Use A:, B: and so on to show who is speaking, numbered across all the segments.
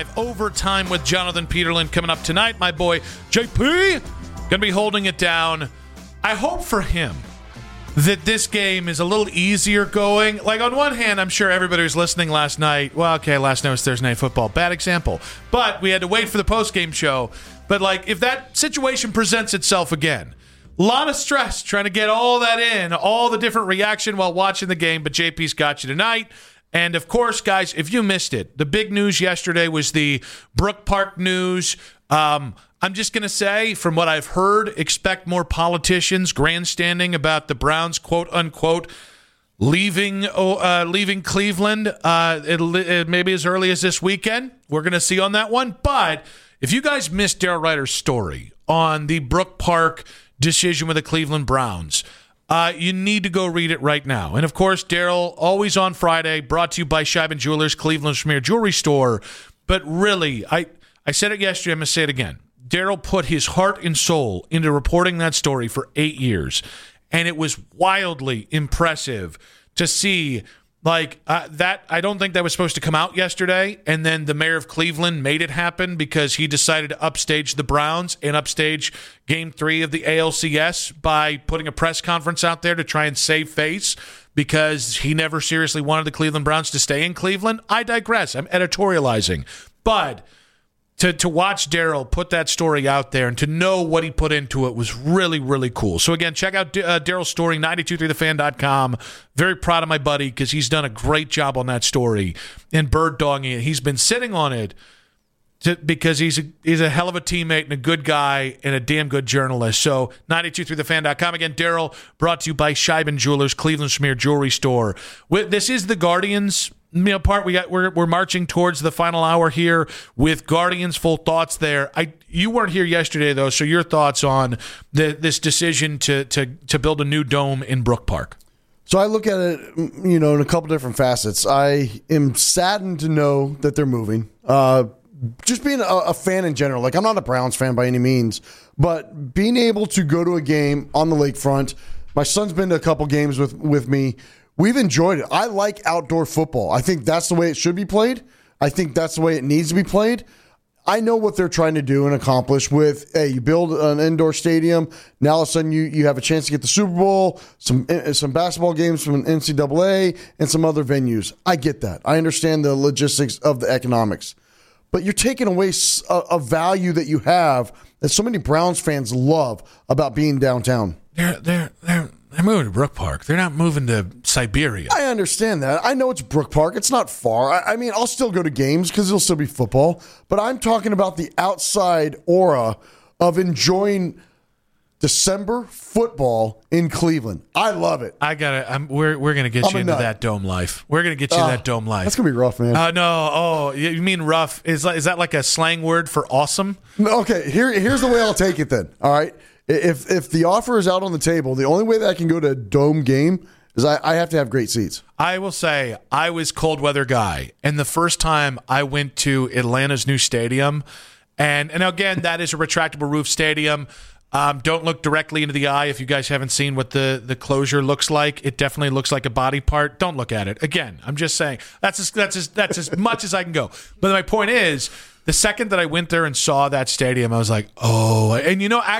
A: Overtime with Jonathan Peterlin coming up tonight. My boy JP going to be holding it down. I hope for him that this game is a little easier going. Like, on one hand, I'm sure everybody was listening last night. Well, okay, last night was Thursday Night Football. Bad example. But we had to wait for the postgame show. But, like, if that situation presents itself again, a lot of stress trying to get all that in, all the different reaction while watching the game. But JP's got you tonight. And, of course, guys, if you missed it, the big news yesterday was the Brook Park news. I'm just going to say, from what I've heard, expect more politicians grandstanding about the Browns, quote-unquote, leaving Cleveland maybe as early as this weekend. We're going to see on that one. But if you guys missed Daryl Ryder's story on the Brook Park decision with the Cleveland Browns, you need to go read it right now. And, of course, Daryl, always on Friday, brought to you by Scheiben Jewelers, Cleveland's premier jewelry store. But really, I said it yesterday, I'm going to say it again. Daryl put his heart and soul into reporting that story for 8 years. And it was wildly impressive to see, that. I don't think that was supposed to come out yesterday. And then the mayor of Cleveland made it happen because he decided to upstage the Browns and upstage Game 3 of the ALCS by putting a press conference out there to try and save face because he never seriously wanted the Cleveland Browns to stay in Cleveland. I digress. I'm editorializing. But to watch Daryl put that story out there and to know what he put into it was really, really cool. So, again, check out Daryl's story, 923thefan.com. Very proud of my buddy because he's done a great job on that story and bird-dogging it. He's been sitting on it because he's a hell of a teammate and a good guy and a damn good journalist. So, 923thefan.com. Again, Daryl, brought to you by Scheiben Jewelers, Cleveland's premier jewelry store. This is the Guardians part. We're marching towards the final hour here with Guardians. Full thoughts there. You weren't here yesterday though, so your thoughts on this decision to build a new dome in Brook Park?
B: So I look at it, in a couple different facets. I am saddened to know that they're moving. Just being a fan in general, I'm not a Browns fan by any means, but being able to go to a game on the lakefront. My son's been to a couple games with me. We've enjoyed it. I like outdoor football. I think that's the way it should be played. I think that's the way it needs to be played. I know what they're trying to do and accomplish with, you build an indoor stadium. Now all of a sudden you have a chance to get the Super Bowl, some basketball games from an NCAA, and some other venues. I get that. I understand the logistics of the economics. But you're taking away a value that you have that so many Browns fans love about being downtown.
A: They're moving to Brook Park. They're not moving to Siberia.
B: I understand that. I know it's Brook Park. It's not far. I'll still go to games because it'll still be football. But I'm talking about the outside aura of enjoying December football in Cleveland. I love it.
A: We're gonna get you into that dome life. We're gonna get you that dome life.
B: That's gonna be rough, man.
A: No. Oh, you mean rough? Is that like a slang word for awesome?
B: Okay. Here's the way I'll take it then. All right. If the offer is out on the table, the only way that I can go to a dome game is I have to have great seats.
A: I will say I was cold weather guy, and the first time I went to Atlanta's new stadium, and again that is a retractable roof stadium. Don't look directly into the eye if you guys haven't seen what the closure looks like. It definitely looks like a body part. Don't look at it. Again, I'm just saying that's as much as I can go. But my point is, the second that I went there and saw that stadium, I was like, oh. And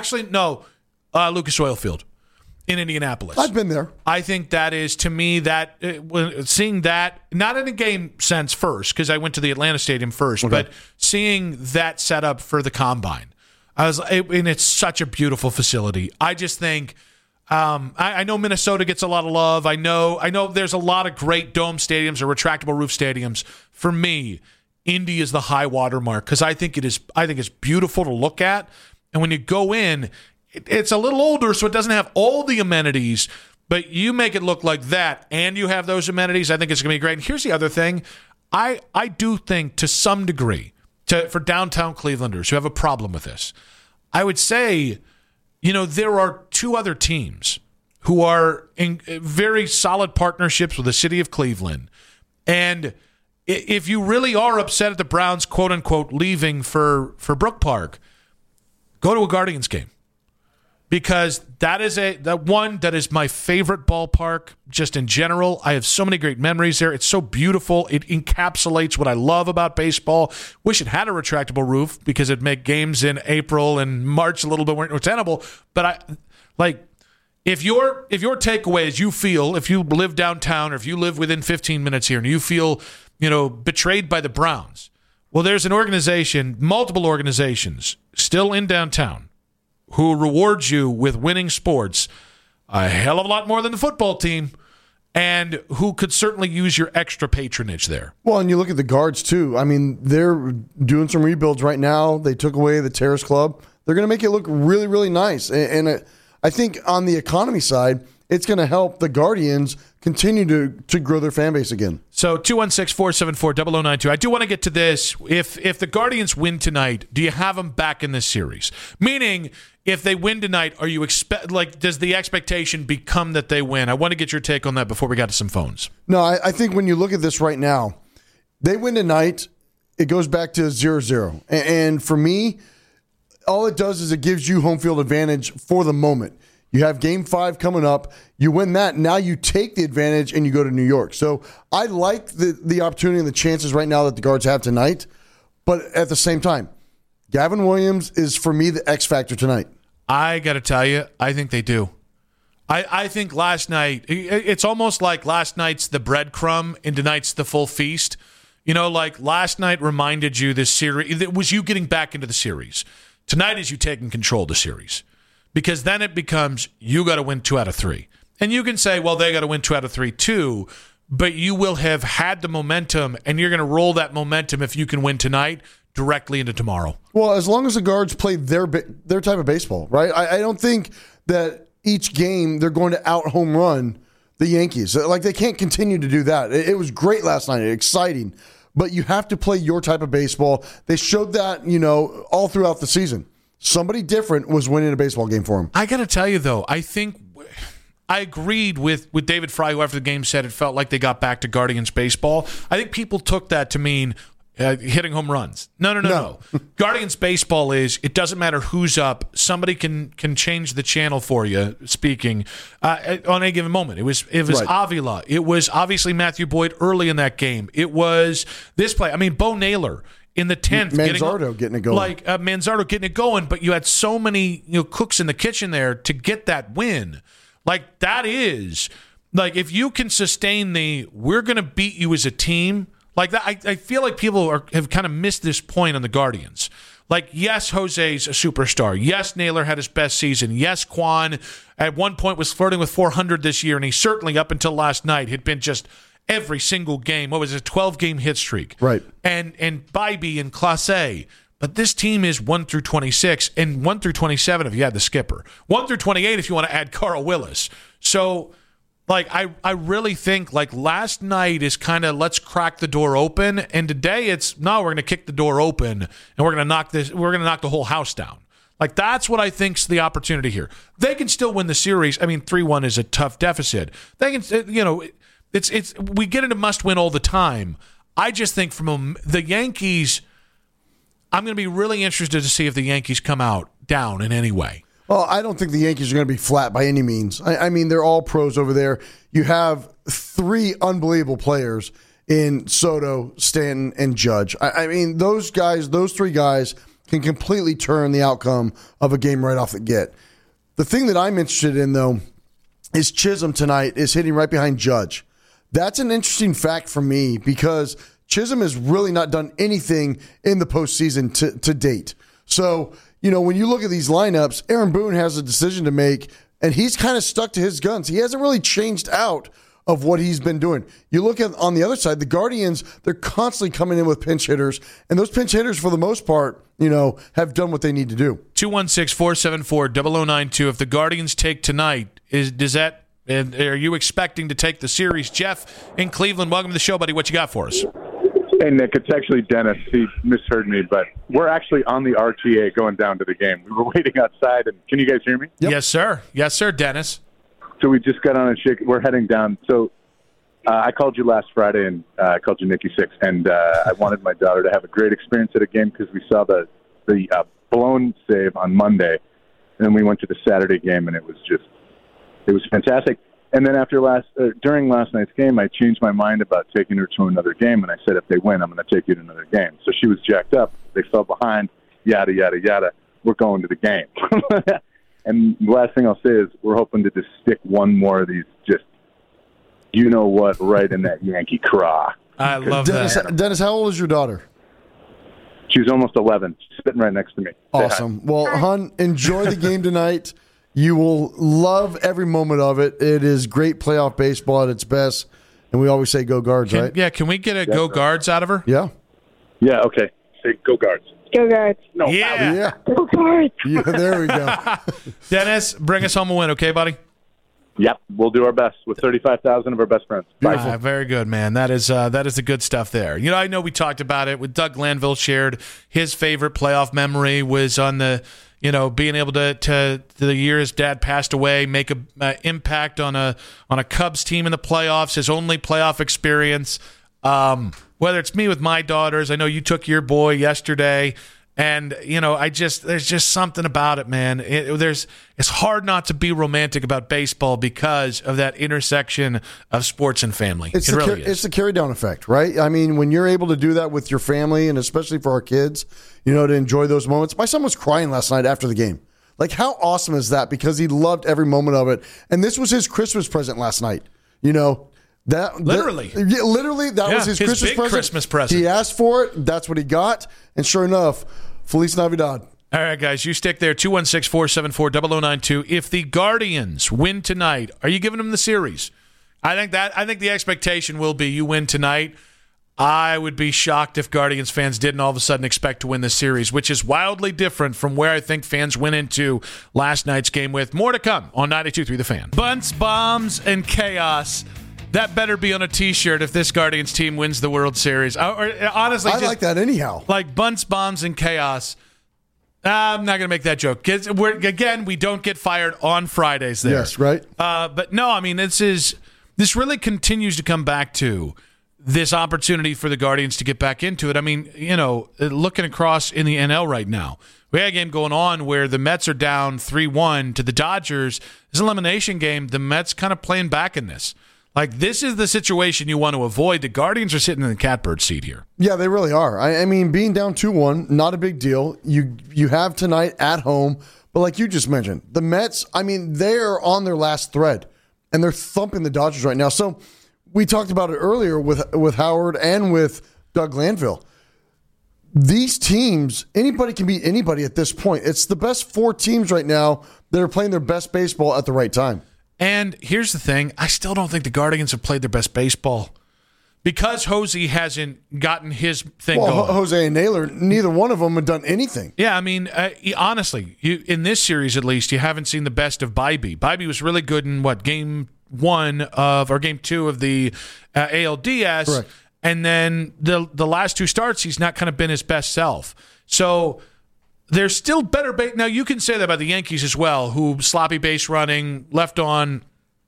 A: Lucas Oil Field in Indianapolis.
B: I've been there.
A: I think that is, to me, seeing that, not in a game sense first, because I went to the Atlanta Stadium first, but seeing that setup for the Combine. And it's such a beautiful facility. I just think, I know Minnesota gets a lot of love. I know there's a lot of great dome stadiums or retractable roof stadiums. For me, Indy is the high water mark because I think it's beautiful to look at. And when you go in, it's a little older, so it doesn't have all the amenities, but you make it look like that and you have those amenities. I think it's going to be great. And here's the other thing. I do think to some degree, for downtown Clevelanders who have a problem with this, I would say, there are two other teams who are in very solid partnerships with the city of Cleveland. And if you really are upset at the Browns, quote-unquote, leaving for Brook Park, go to a Guardians game. because that is my favorite ballpark just in general. I have so many great memories there. It's so beautiful. It encapsulates what I love about baseball. Wish it had a retractable roof because it'd make games in April and March a little bit more tenable. But if your takeaway is you feel, if you live downtown or if you live within 15 minutes here and you feel, betrayed by the Browns, well, there's an organization, multiple organizations still in downtown who rewards you with winning sports a hell of a lot more than the football team, and who could certainly use your extra patronage there.
B: Well, and you look at the Guards, too. I mean, they're doing some rebuilds right now. They took away the Terrace Club. They're going to make it look really, really nice. And I think on the economy side, it's going to help the Guardians continue to grow their fan base again.
A: So 216-474-0092. I do want to get to this. If the Guardians win tonight, do you have them back in this series? Meaning, if they win tonight, are you does the expectation become that they win? I want to get your take on that before we got to some phones.
B: No, I think when you look at this right now, they win tonight, it goes back to 0-0. And for me, all it does is it gives you home field advantage for the moment. You have Game 5 coming up. You win that. Now you take the advantage and you go to New York. So I like the opportunity and the chances right now that the Guards have tonight. But at the same time, Gavin Williams is, for me, the X factor tonight.
A: I got to tell you, I think they do. I think last night, it's almost like last night's the breadcrumb and tonight's the full feast. Like last night reminded you this series. It was you getting back into the series. Tonight is you taking control of the series. Because then it becomes, you got to win 2 out of 3. And you can say, well, they got to win 2 out of 3 too, but you will have had the momentum, and you're going to roll that momentum if you can win tonight directly into tomorrow.
B: Well, as long as the Guards play their type of baseball, right? I don't think that each game they're going to out-home run the Yankees. Like, they can't continue to do that. It was great last night, exciting, but you have to play your type of baseball. They showed that, all throughout the season. Somebody different was winning a baseball game for him.
A: I got to tell you, though, I think I agreed with David Fry, who after the game said it felt like they got back to Guardians baseball. I think people took that to mean hitting home runs. No. Guardians baseball is, it doesn't matter who's up. Somebody can change the channel for you, speaking, on any given moment. It was right. Avila. It was obviously Matthew Boyd early in that game. It was this play. I mean, Bo Naylor in the 10th.
B: Manzardo getting it going.
A: Manzardo getting it going, but you had so many cooks in the kitchen there to get that win. Like, that is, like, if you can sustain we're going to beat you as a team, like that, I feel like people have kind of missed this point on the Guardians. Like, yes, Jose's a superstar. Yes, Naylor had his best season. Yes, Kwan at one point was flirting with 400 this year, and he certainly, up until last night, had been just every single game. What was it, 12-game hit streak?
B: Right.
A: And Bybee and Clase. But this team is 1 through 26, and 1 through 27 if you add the skipper. 1 through 28 if you want to add Carl Willis. So, like, I really think, like, last night is kind of let's crack the door open, and today it's, no, we're going to kick the door open, and we're going to knock the whole house down. Like, that's what I think's the opportunity here. They can still win the series. I mean, 3-1 is a tough deficit. They can, it's we get into must-win all the time. I just think from the Yankees, I'm going to be really interested to see if the Yankees come out down in any way.
B: Well, I don't think the Yankees are going to be flat by any means. I mean, they're all pros over there. You have 3 unbelievable players in Soto, Stanton, and Judge. I mean, those 3 guys can completely turn the outcome of a game right off the get. The thing that I'm interested in, though, is Chisholm tonight is hitting right behind Judge. That's an interesting fact for me because Chisholm has really not done anything in the postseason to date. So, when you look at these lineups, Aaron Boone has a decision to make, and he's kind of stuck to his guns. He hasn't really changed out of what he's been doing. You look at on the other side, the Guardians, they're constantly coming in with pinch hitters, and those pinch hitters, for the most part, have done what they need to do.
A: 216-474-0092. If the Guardians take tonight, are you expecting to take the series? Jeff in Cleveland, welcome to the show, buddy. What you got for us?
C: Hey, Nick, it's actually Dennis. He misheard me, but we're actually on the RTA going down to the game. We were waiting outside, and can you guys hear me?
A: Yep. Yes, sir. Yes, sir, Dennis.
C: So we just got on a shake. We're heading down. So I called you last Friday, and I called you Nicky Six, and I wanted my daughter to have a great experience at a game because we saw the blown save on Monday. then we went to the Saturday game, and it was fantastic. And then during last night's game, I changed my mind about taking her to another game, and I said, if they win, I'm going to take you to another game. So she was jacked up. They fell behind, yada, yada, yada. We're going to the game. And the last thing I'll say is we're hoping to just stick one more of these just, you know what, right in that Yankee craw.
A: I love that.
B: Dennis, how old is your daughter?
C: She's almost 11. She's sitting right next to me.
B: Awesome. Well, hon, enjoy the game tonight. You will love every moment of it. It is great playoff baseball at its best. And we always say go Guards, right?
A: Yeah, can we get a go Guards out of her?
B: Yeah.
C: Yeah, okay. Say go Guards.
D: Go Guards.
C: No.
B: Yeah.
D: Go Guards.
B: Yeah, there we go.
A: Dennis, bring us home a win, okay, buddy?
C: Yep, we'll do our best with 35,000 of our best friends.
A: Very good, man. That is the good stuff there. You know, I know we talked about it with Doug Glanville shared his favorite playoff memory was on the, being able to the year his dad passed away, make a impact on a Cubs team in the playoffs, his only playoff experience. Whether it's me with my daughters, I know you took your boy yesterday. And, there's just something about it, man. It's hard not to be romantic about baseball because of that intersection of sports and family. It's Literally,
B: that was his Christmas present. He asked for it. That's what he got. And sure enough, Feliz Navidad.
A: All right, guys, you stick there. 216-474-0092. If the Guardians win tonight, are you giving them the series? I think the expectation will be you win tonight. I would be shocked if Guardians fans didn't all of a sudden expect to win the series, which is wildly different from where I think fans went into last night's game with. More to come on 92.3 The Fan. Bunts, bombs, and chaos. That better be on a T-shirt if this Guardians team wins the World Series. Honestly,
B: I like that anyhow.
A: Like bunts, bombs, and chaos. I'm not going to make that joke. We don't get fired on Fridays there.
B: Yes, right.
A: But no, I mean, this really continues to come back to this opportunity for the Guardians to get back into it. I mean, looking across in the NL right now, we had a game going on where the Mets are down 3-1 to the Dodgers. This elimination game, the Mets kind of playing back in this. Like, this is the situation you want to avoid. The Guardians are sitting in the catbird seat here.
B: Yeah, they really are. I mean, being down 2-1, not a big deal. You have tonight at home. But like you just mentioned, the Mets, I mean, they're on their last thread. And they're thumping the Dodgers right now. So we talked about it earlier with Howard and with Doug Glanville. These teams, anybody can beat anybody at this point. It's the best four teams right now that are playing their best baseball at the right time.
A: And here's the thing. I still don't think the Guardians have played their best baseball because Jose hasn't gotten his thing going.
B: Jose and Naylor, neither one of them have done anything.
A: Yeah, I mean, honestly, in this series at least, you haven't seen the best of Bybee. Bybee was really good in, game 2 of the ALDS.
B: Correct.
A: And then the last two starts, he's not kind of been his best self. So there's still better base. Now, you can say that about the Yankees as well, who sloppy base running, left on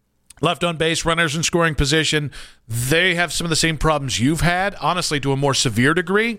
A: base, runners in scoring position. They have some of the same problems you've had, honestly, to a more severe degree.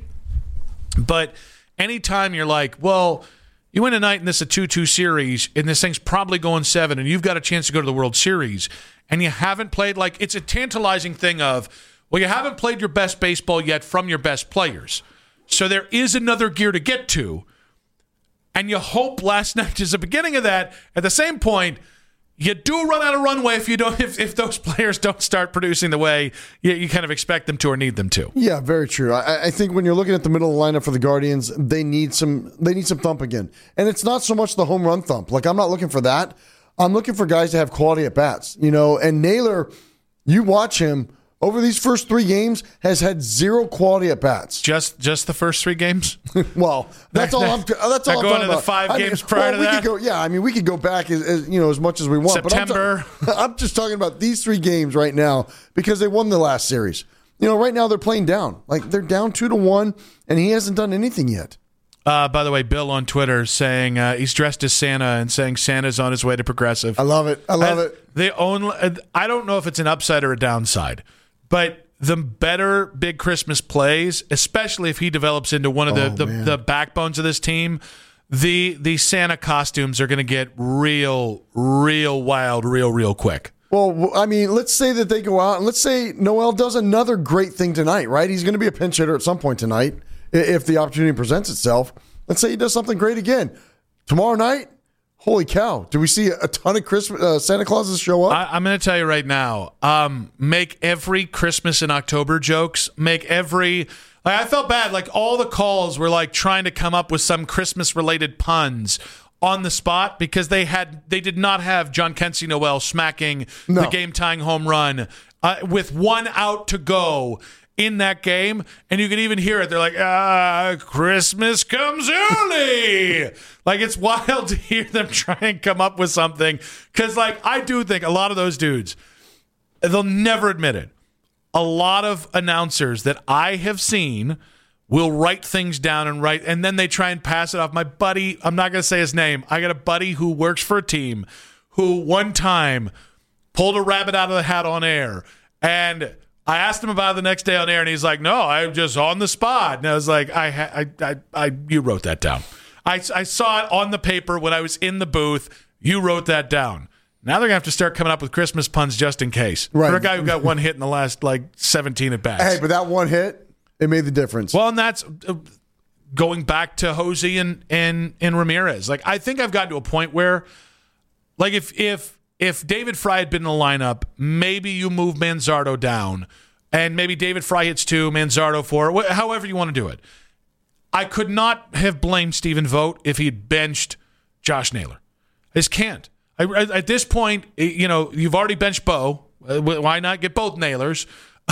A: But anytime you're like, well, you win tonight and this is a 2-2 series, and this thing's probably going 7, and you've got a chance to go to the World Series, and you haven't played, it's a tantalizing thing of, well, you haven't played your best baseball yet from your best players. So there is another gear to get to. And you hope last night is the beginning of that. At the same point, you do run out of runway if those players don't start producing the way you kind of expect them to or need them to.
B: Yeah, very true. I think when you're looking at the middle of the lineup for the Guardians, they need some thump again. And it's not so much the home run thump. I'm not looking for that. I'm looking for guys to have quality at bats. And Naylor, you watch him over these first 3 games, has had 0 quality at bats.
A: Just the first 3 games?
B: Well, that's all I'm talking about.
A: The 5 games prior to that?
B: We could go back as much as we want.
A: September.
B: But I'm just talking about these 3 games right now because they won the last series. Right now they're playing down. They're down 2-1, and he hasn't done anything yet.
A: By the way, Bill on Twitter saying he's dressed as Santa and saying Santa's on his way to Progressive.
B: I love it.
A: I don't know if it's an upside or a downside. But the better Big Christmas plays, especially if he develops into one of the backbones of this team, the Santa costumes are going to get real wild real quick.
B: Well, I mean, let's say that they go out and let's say Noel does another great thing tonight, right? He's going to be a pinch hitter at some point tonight if the opportunity presents itself. Let's say he does something great again. Tomorrow night, holy cow, do we see a ton of Santa Clauses show up?
A: I'm going to tell you right now, make every Christmas in October jokes, make every... Like, I felt bad. Like, all the calls were like trying to come up with some Christmas-related puns on the spot because they did not have John Kensey Noel smacking the game-tying home run with 1 out to go in that game, and you can even hear it. They're like, Christmas comes early. Like, it's wild to hear them try and come up with something because, like, I do think a lot of those dudes, they'll never admit it. A lot of announcers that I have seen will write things down and then they try and pass it off. My buddy, I'm not going to say his name. I got a buddy who works for a team who one time pulled a rabbit out of the hat on air, and I asked him about it the next day on air, and he's like, "No, I'm just on the spot." And I was like, "You wrote that down. I saw it on the paper when I was in the booth. You wrote that down." Now they're going to have to start coming up with Christmas puns just in case.
B: Right.
A: For a guy who got 1 hit in the last, 17 at-bats.
B: Hey, but that 1 hit, it made the difference.
A: Well, and that's going back to Jose and Ramirez. Like, I think I've gotten to a point where, like, if David Fry had been in the lineup, maybe you move Manzardo down, and maybe David Fry hits 2, Manzardo 4, however you want to do it. I could not have blamed Stephen Vogt if he had benched Josh Naylor. I just can't. At this point, you've already benched Bo. Why not get both Nailers?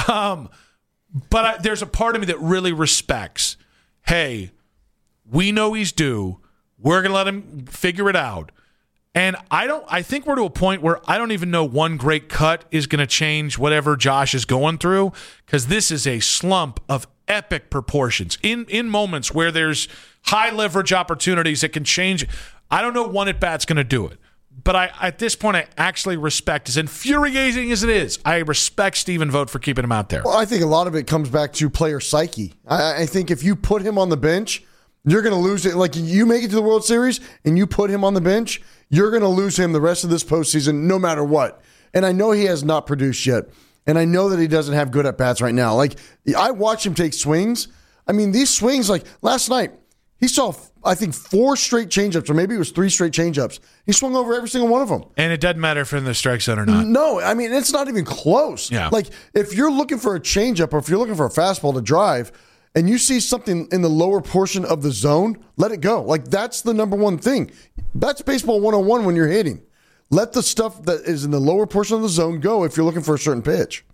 A: But there's a part of me that really respects, hey, we know he's due. We're going to let him figure it out. And I think we're to a point where I don't even know one great cut is going to change whatever Josh is going through, because this is a slump of epic proportions. In moments where there's high leverage opportunities that can change, I don't know one at-bat's going to do it. But at this point, I actually respect, as infuriating as it is, I respect Stephen Vogt for keeping him out there.
B: Well, I think a lot of it comes back to player psyche. I think if you put him on the bench, you're going to lose it. Like, you make it to the World Series and you put him on the bench, you're going to lose him the rest of this postseason no matter what. And I know he has not produced yet. And I know that he doesn't have good at-bats right now. Like, I watch him take swings. I mean, these swings, like last night, he saw, I think, 4 straight changeups, or maybe it was 3 straight changeups. He swung over every single one of them.
A: And it doesn't matter if they're in the strike zone or not.
B: No, I mean, it's not even close.
A: Yeah.
B: Like, if you're looking for a changeup or if you're looking for a fastball to drive and you see something in the lower portion of the zone, let it go. Like, that's the number one thing. That's baseball 101 when you're hitting. Let the stuff that is in the lower portion of the zone go if you're looking for a certain pitch.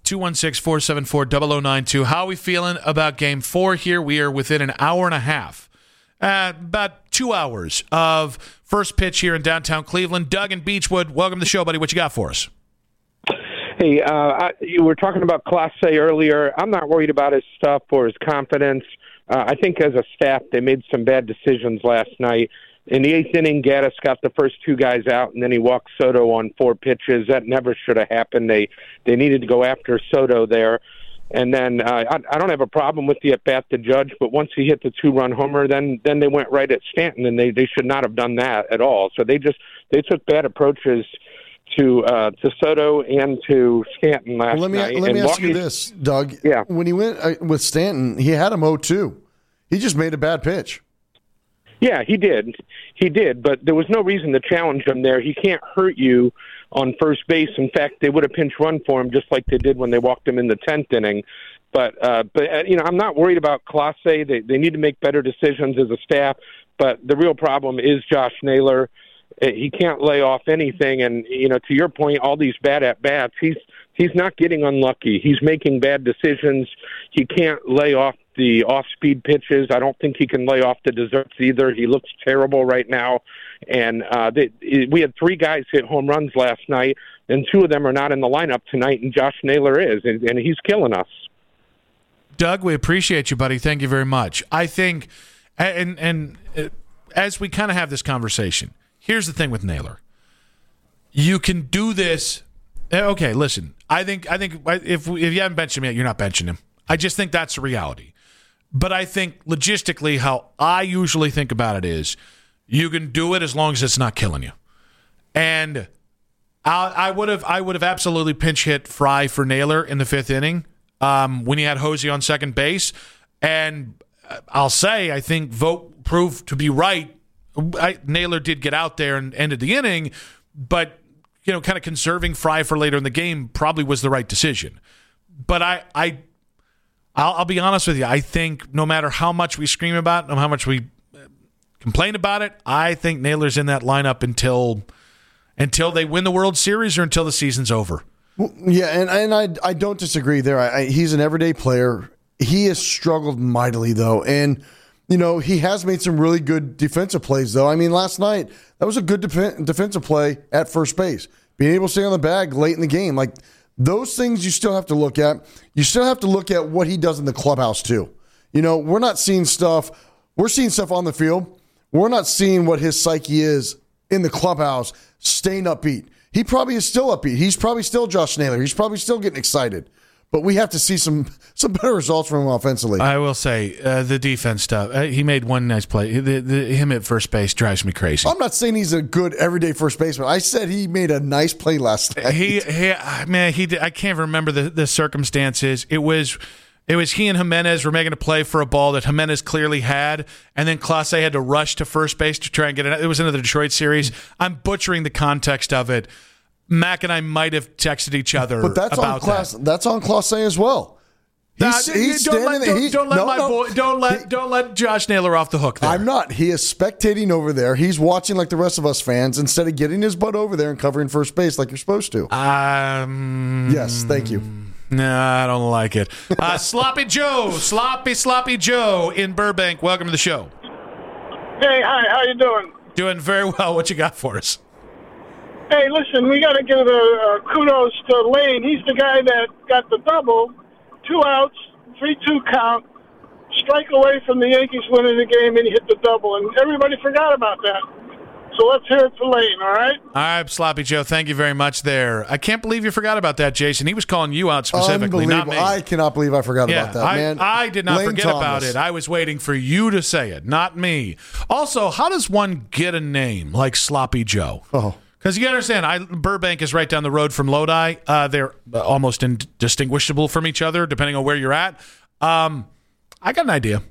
A: 216-474-0092. How are we feeling about Game 4 here? We are within an hour and a half. About 2 hours of first pitch here in downtown Cleveland. Doug in Beechwood, welcome to the show, buddy. What you got for us?
D: Hey, you were talking about Clase earlier. I'm not worried about his stuff or his confidence. I think as a staff, they made some bad decisions last night. In the 8th inning, Gaddis got the first 2 guys out, and then he walked Soto on 4 pitches. That never should have happened. They needed to go after Soto there. And then I don't have a problem with the at-bat to Judge, but once he hit the 2-run homer, then they went right at Stanton, and they should not have done that at all. So they took bad approaches to Soto and to Stanton last night.
B: Let me ask you this, Doug.
D: Yeah.
B: When he went with Stanton, he had him 0-2. He just made a bad pitch.
D: Yeah, he did. But there was no reason to challenge him there. He can't hurt you on first base. In fact, they would have pinch run for him just like they did when they walked him in the 10th inning. But I'm not worried about Clase. They need to make better decisions as a staff. But the real problem is Josh Naylor. He can't lay off anything. And, to your point, all these bad at-bats, he's not getting unlucky. He's making bad decisions. He can't lay off the off-speed pitches. I don't think he can lay off the desserts either. He looks terrible right now. And we had 3 guys hit home runs last night, and 2 of them are not in the lineup tonight, and Josh Naylor is, and he's killing us.
A: Doug, we appreciate you, buddy. Thank you very much. I think, and as we kind of have this conversation, here's the thing with Naylor. You can do this. Okay, listen. I think if you haven't benched him yet, you're not benching him. I just think that's the reality. But I think logistically, how I usually think about it is, You can do it as long as it's not killing you. And I would have absolutely pinch hit Fry for Naylor in the 5th inning when he had Hosey on second base. And I'll say, I think Vogt proved to be right. Naylor did get out there and ended the inning, but kind of conserving Fry for later in the game probably was the right decision. But I'll be honest with you. I think no matter how much we scream about it, no matter how much we complain about it, I think Naylor's in that lineup until they win the World Series or until the season's over.
B: Yeah, and I don't disagree there. He's an everyday player. He has struggled mightily, though, and he has made some really good defensive plays, though. I mean, last night, that was a good defensive play at first base. Being able to stay on the bag late in the game. Like, those things you still have to look at. You still have to look at what he does in the clubhouse, too. We're not seeing stuff. We're seeing stuff on the field. We're not seeing what his psyche is in the clubhouse, staying upbeat. He probably is still upbeat. He's probably still Josh Naylor. He's probably still getting excited. But we have to see some better results from him offensively.
A: I will say, the defense stuff, he made one nice play. Him at first base drives me crazy.
B: I'm not saying he's a good everyday first baseman. I said he made a nice play last night.
A: He did. I can't remember the circumstances. It was he and Jimenez were making a play for a ball that Jimenez clearly had, and then Clase had to rush to first base to try and get it. It was into the Detroit series. I'm butchering the context of it. Mac and I might have texted each other
B: but that's
A: about
B: that. That's on Clase as well.
A: Don't let Josh Naylor off the hook there.
B: I'm not. He is spectating over there. He's watching like the rest of us fans instead of getting his butt over there and covering first base like you're supposed to. Yes, thank you.
A: No, I don't like it. Sloppy Joe in Burbank. Welcome to the show.
E: Hey, hi. How you doing?
A: Doing very well. What you got for us?
E: Hey, listen, we got to give kudos to Lane. He's the guy that got the double, 2 outs, 3-2 count, strike away from the Yankees winning the game, and he hit the double. And everybody forgot about that. So let's hear it for Lane, all right?
A: All right, Sloppy Joe, thank you very much there. I can't believe you forgot about that, Jason. He was calling you out specifically, not me.
B: I cannot believe I forgot about that, man.
A: I did not
B: Lane
A: forget
B: Thomas.
A: about it. I was waiting for you to say it, not me. Also, how does one get a name like Sloppy Joe?
B: Oh.
A: Because you understand, Burbank is right down the road from Lodi. They're almost indistinguishable from each other, depending on where you're at. I got an idea.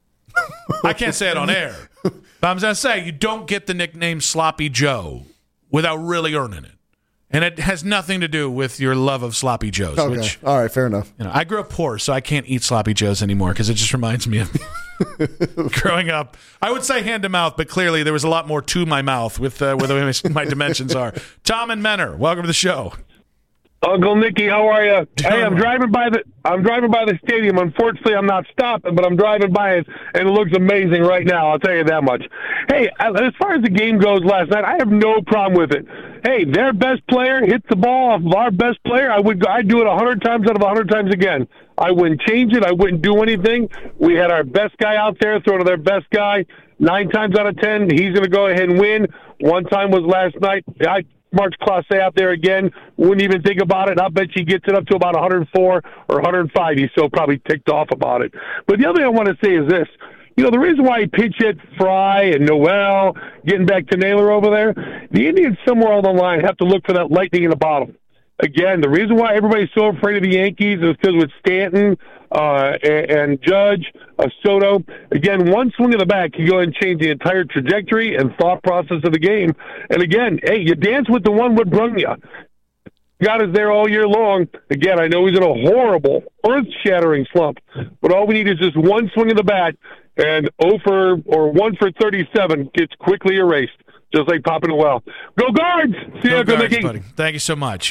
A: I can't say it on air. But I'm going to say, you don't get the nickname Sloppy Joe without really earning it. And it has nothing to do with your love of Sloppy Joes.
B: Okay.
A: Which,
B: all right, fair enough.
A: I grew up poor, so I can't eat Sloppy Joes anymore because it just reminds me of growing up. I would say hand to mouth, but clearly there was a lot more to my mouth with the way my dimensions are. Tom and Menor, welcome to the show.
F: Uncle Nicky, how are you? Hey, I'm driving by the stadium. Unfortunately, I'm not stopping, but I'm driving by it, and it looks amazing right now. I'll tell you that much. Hey, as far as the game goes last night, I have no problem with it. Hey, their best player hits the ball off of our best player. I'd do it 100 times out of 100 times again. I wouldn't change it. I wouldn't do anything. We had our best guy out there throw to their best guy. 9 times out of 10, he's going to go ahead and win. One time was last night. I marched Clase out there again. Wouldn't even think about it. I'll bet she gets it up to about 104 or 105. He's still probably ticked off about it. But the other thing I want to say is this. The reason why he pitch hit Fry and Noel, getting back to Naylor over there, the Indians somewhere on the line have to look for that lightning in the bottle. Again, the reason why everybody's so afraid of the Yankees is because with Stanton and Judge, Soto, again, one swing of the bat can go ahead and change the entire trajectory and thought process of the game. And again, hey, you dance with the one what brung you. Got us there all year long. Again, I know he's in a horrible, earth-shattering slump, but all we need is just one swing of the bat, and 1 for 37 gets quickly erased. Just like popping a well. Go Guards! See you, Uncle Nicky.
A: Buddy. Thank you so much.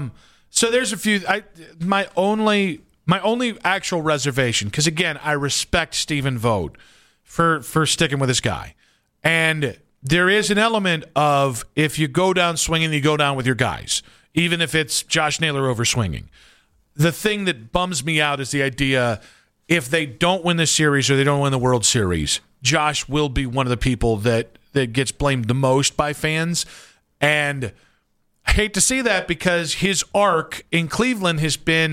A: So there's a few. My only actual reservation, because again, I respect Stephen Vogt for sticking with this guy, and there is an element of if you go down swinging, you go down with your guys, even if it's Josh Naylor over swinging. The thing that bums me out is the idea if they don't win the series or they don't win the World Series, Josh will be one of the people that gets blamed the most by fans. And I hate to see that because his arc in Cleveland has been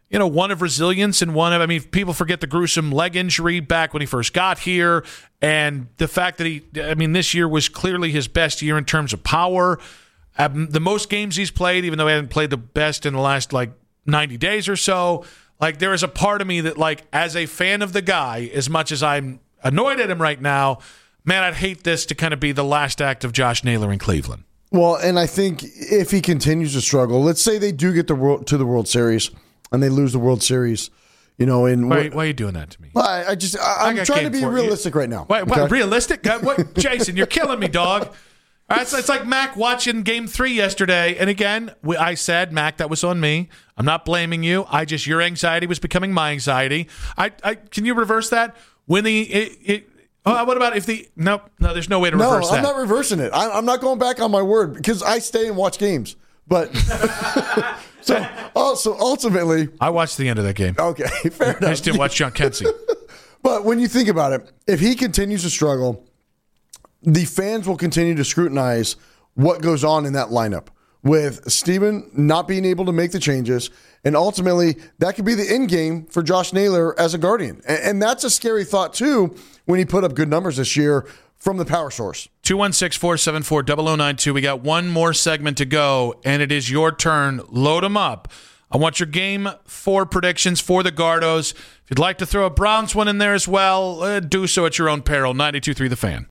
A: one of resilience and one of, people forget the gruesome leg injury back when he first got here, and the fact that this year was clearly his best year in terms of power. The most games he's played, even though he hasn't played the best in the last 90 days or so. There is a part of me that, as a fan of the guy, as much as I'm annoyed at him right now, man, I'd hate this to kind of be the last act of Josh Naylor in Cleveland.
B: Well, and I think if he continues to struggle, let's say they do get to the World Series and they lose the World Series,
A: why are you doing that to me?
B: I'm trying to be realistic right now.
A: Wait, what, realistic? What, Jason, you're killing me, dog. All right, so it's like Mac watching Game 3 yesterday, and again, I said, Mac, that was on me. I'm not blaming you. Your anxiety was becoming my anxiety. Can you reverse that? What about if the no? There's no way to reverse that.
B: No, I'm not reversing it. I'm not going back on my word because I stay and watch games. But so ultimately,
A: I watched the end of that game.
B: Okay, fair enough.
A: I just didn't watch John Kensey.
B: But when you think about it, if he continues to struggle, the fans will continue to scrutinize what goes on in that lineup with Steven not being able to make the changes. And ultimately, that could be the end game for Josh Naylor as a Guardian. And that's a scary thought, too, when he put up good numbers this year from the power source.
A: 216-474-0092. We got one more segment to go, and it is your turn. Load them up. I want your Game 4 predictions for the Gardos. If you'd like to throw a Browns one in there as well, do so at your own peril. 92.3 The Fan.